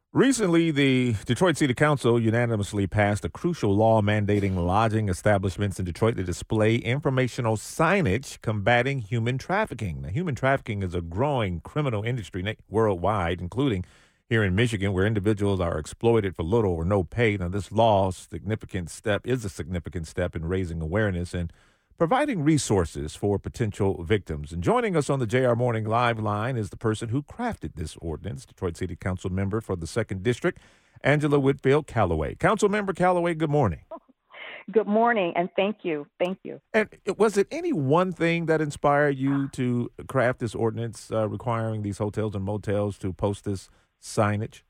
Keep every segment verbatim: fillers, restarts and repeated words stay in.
Recently, the Detroit City Council unanimously passed a crucial law mandating lodging establishments in Detroit to display informational signage combating human trafficking. Now, human trafficking is a growing criminal industry na- worldwide, including here in Michigan, where individuals are exploited for little or no pay. Now, this law significant step is a significant step in raising awareness and providing resources for potential victims. And joining us on the J R Morning Live line is the person who crafted this ordinance, Detroit City Council member for the second District, Angela Whitfield Calloway. Council member Calloway, good morning. Good morning, and thank you. Thank you. And it- was it any one thing that inspired you to craft this ordinance uh, requiring these hotels and motels to post this signage?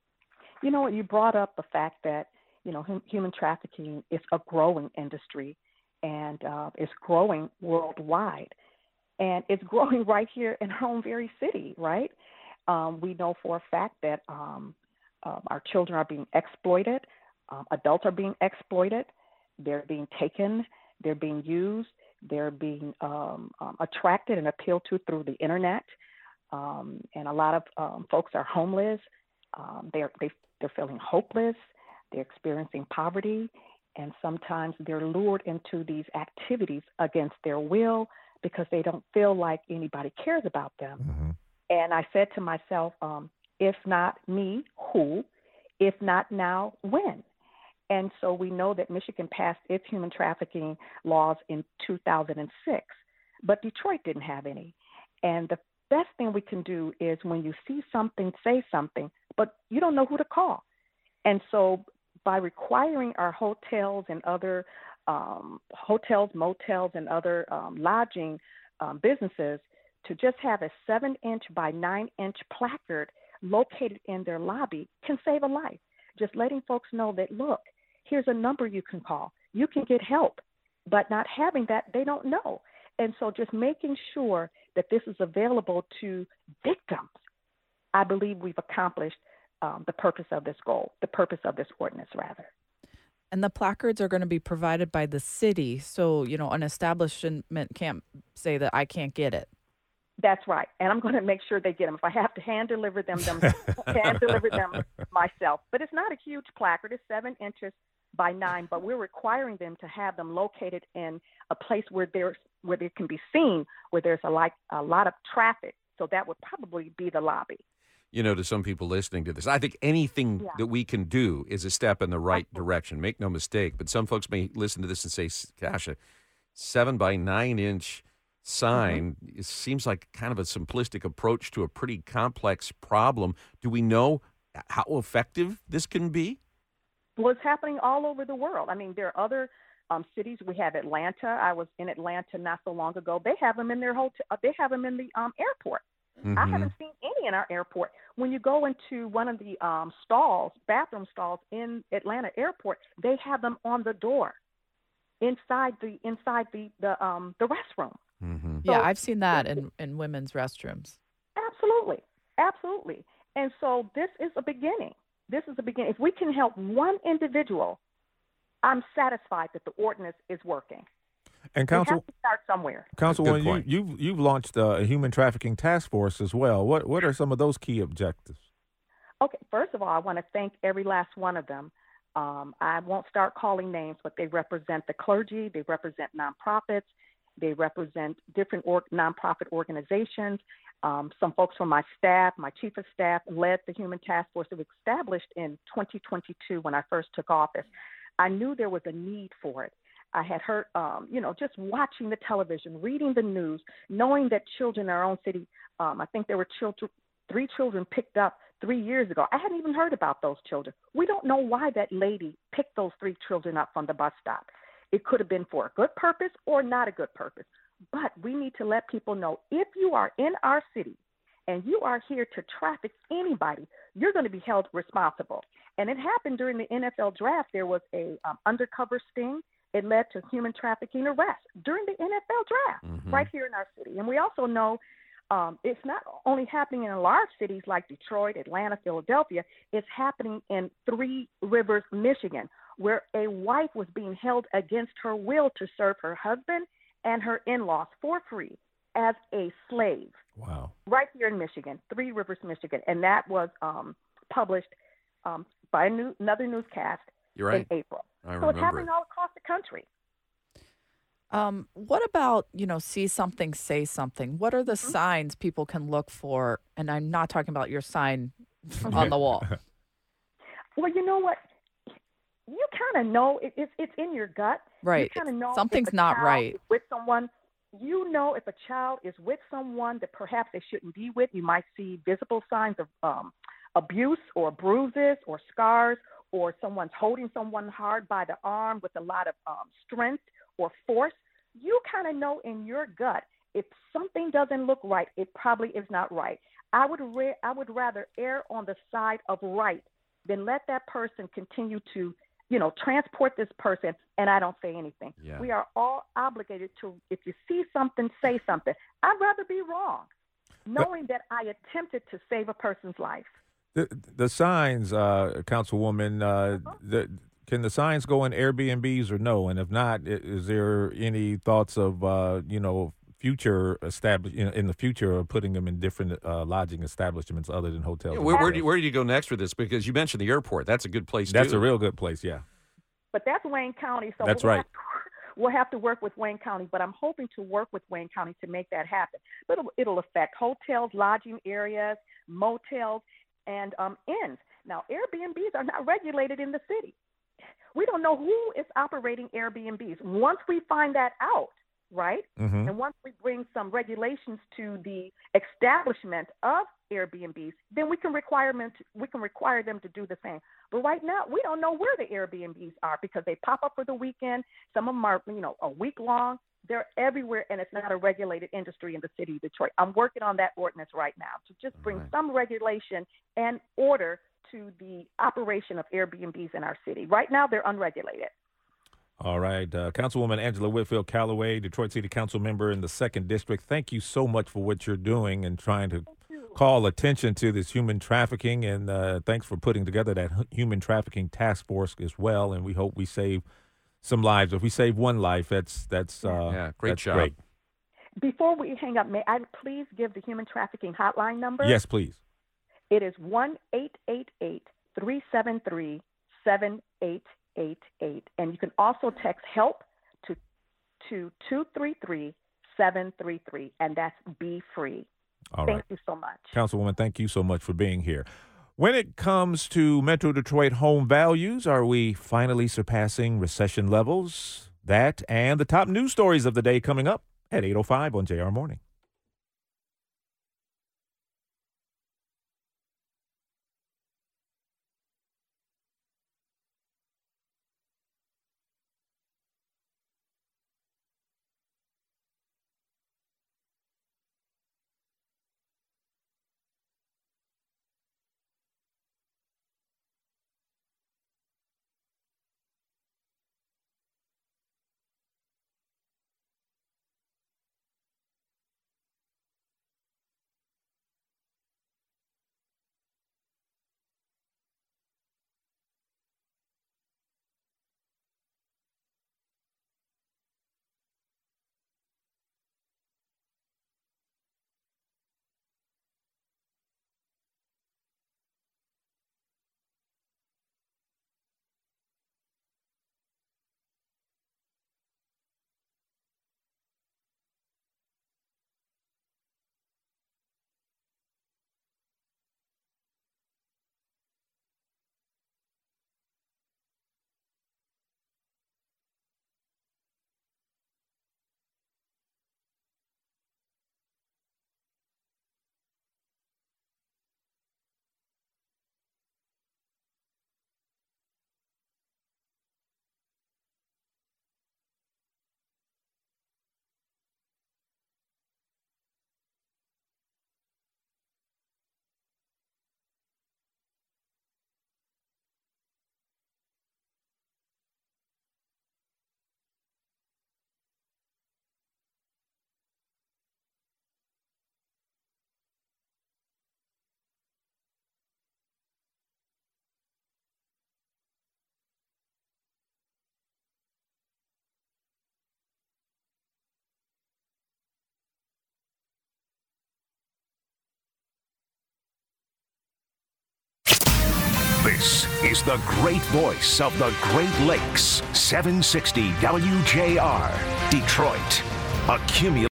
You know what? You brought up the fact that, you know, hum- human trafficking is a growing industry and uh, it's growing worldwide. And it's growing right here in our own very city, right? Um, we know for a fact that um, um, our children are being exploited, um, adults are being exploited, they're being taken, they're being used, they're being um, um, attracted and appealed to through the internet. Um, and a lot of um, folks are homeless. Um, they're they, they're feeling hopeless. They're experiencing poverty, and sometimes they're lured into these activities against their will because they don't feel like anybody cares about them. hmm And I said to myself, um, if not me, who? If not now, when? And so we know that Michigan passed its human trafficking laws in two thousand six, but Detroit didn't have any. And the best thing we can do is when you see something, say something, but you don't know who to call. And so by requiring our hotels and other um, hotels, motels, and other um, lodging um, businesses to just have a seven inch by nine inch placard located in their lobby can save a life. Just letting folks know that, look, here's a number you can call. You can get help, but not having that, they don't know. And so just making sure that this is available to victims, I believe we've accomplished um, the purpose of this goal, the purpose of this ordinance, rather. And the placards are going to be provided by the city. So, you know, an establishment can't say that I can't get it. That's right. And I'm going to make sure they get them. If I have to hand deliver them, them hand deliver them myself. But it's not a huge placard. It's seven inches by nine, but we're requiring them to have them located in a place where there's where they can be seen, where there's a like a lot of traffic. So that would probably be the lobby. You know, to some people listening to this, I think anything Yeah. that we can do is a step in the right Absolutely. direction. Make no mistake. But some folks may listen to this and say, gosh, a seven by nine inch sign it seems like kind of a simplistic approach to a pretty complex problem. Do we know how effective this can be? Well, it's happening all over the world. I mean, there are other um, cities. We have Atlanta. I was in Atlanta not so long ago. They have them in their hotel. They have them in the um, airport. I Mm-hmm. haven't seen any in our airport. When you go into one of the um, stalls, bathroom stalls in Atlanta airport, they have them on the door, inside the inside the the um the restroom. Mm-hmm. Yeah, So I've seen that this, in, in women's restrooms. absolutely, absolutely. And so this is a beginning. This is a beginning. If we can help one individual, I'm satisfied that the ordinance is working. And We have Council, to start somewhere. Councilwoman, you, point. you've you've launched uh, a human trafficking task force as well. What what are some of those key objectives? Okay, first of all, I want to thank every last one of them. Um, I won't start calling names, but they represent the clergy, they represent nonprofits, they represent different or, nonprofit organizations. Um, some folks from my staff, my chief of staff, led the human task force that was established in twenty twenty-two when I first took office. I knew there was a need for it. I had heard, um, you know, just watching the television, reading the news, knowing that children in our own city, um, I think there were children, three children picked up three years ago. I hadn't even heard about those children. We don't know why that lady picked those three children up from the bus stop. It could have been for a good purpose or not a good purpose. But we need to let people know if you are in our city and you are here to traffic anybody, you're going to be held responsible. And it happened during the N F L draft. There was a um, undercover sting. It led to human trafficking arrests during the N F L draft Mm-hmm. right here in our city. And we also know um, it's not only happening in large cities like Detroit, Atlanta, Philadelphia. It's happening in Three Rivers, Michigan, where a wife was being held against her will to serve her husband and her in-laws for free as a slave Wow. right here in Michigan, Three Rivers, Michigan. And that was um, published um, by a new, another newscast You're right. in April. I So it's remember happening it. all across the country. Um, what about, you know, see something, say something? What are the Mhm. signs people can look for? And I'm not talking about your sign on the wall. Well, you know what? You kind of know it, it's it's in your gut. You Right. kind of It's, know if something's a not child right. is with someone. You know if a child is with someone that perhaps they shouldn't be with. You might see visible signs of um, abuse or bruises or scars, or someone's holding someone hard by the arm with a lot of um, strength or force. You kind of know in your gut if something doesn't look right, it probably is not right. I would ra- I would rather err on the side of right than let that person continue to, you know, transport this person and I don't say anything. Yeah. We are all obligated to, if you see something, say something. I'd rather be wrong, knowing that I attempted to save a person's life. The the signs, uh, Councilwoman, uh, the, can the signs go in Airbnbs or no? And if not, i- is there any thoughts of uh, you know future establish you know, in the future of putting them in different uh, lodging establishments other than hotels? Yeah, and where, where do motels? you, where do you go next with this? Because you mentioned the airport. That's a good place That's too. a real good place. Yeah, But that's Wayne County, so that's we'll right. have, to, we'll have to work with Wayne County. But I'm hoping to work with Wayne County to make that happen. But it'll, it'll affect hotels, lodging areas, motels, and um, inns. Now, Airbnbs are not regulated in the city. We don't know who is operating Airbnbs. Once we find that out, right, Mm-hmm. and once we bring some regulations to the establishment of Airbnbs, then we can require them to, we can require them to do the same. But right now, we don't know where the Airbnbs are because they pop up for the weekend. Some of them are, you know, a week long. They're everywhere, and it's not a regulated industry in the city of Detroit. I'm working on that ordinance right now to just bring right. some regulation and order to the operation of Airbnbs in our city. Right now, they're unregulated. All right, uh, Councilwoman Angela Whitfield Callaway, Detroit City Council member in the second district. Thank you so much for what you're doing and trying to call attention to this human trafficking, and uh, thanks for putting together that hu- human trafficking task force as well. And we hope we save some lives. If we save one life, that's that's uh, Yeah, great that's job. great. Before we hang up, may I please give the human trafficking hotline number? Yes, please. It is one eight eight eight, three seven three, seven eight eight eight. And you can also text HELP to, to two three three, seven three three, and that's Be Free. All Thank right, you so much. Councilwoman, thank you so much for being here. When it comes to Metro Detroit home values, are we finally surpassing recession levels? That and the top news stories of the day coming up at eight oh five on J R Morning. This is the great voice of the Great Lakes, seven sixty W J R, Detroit. Accumulate.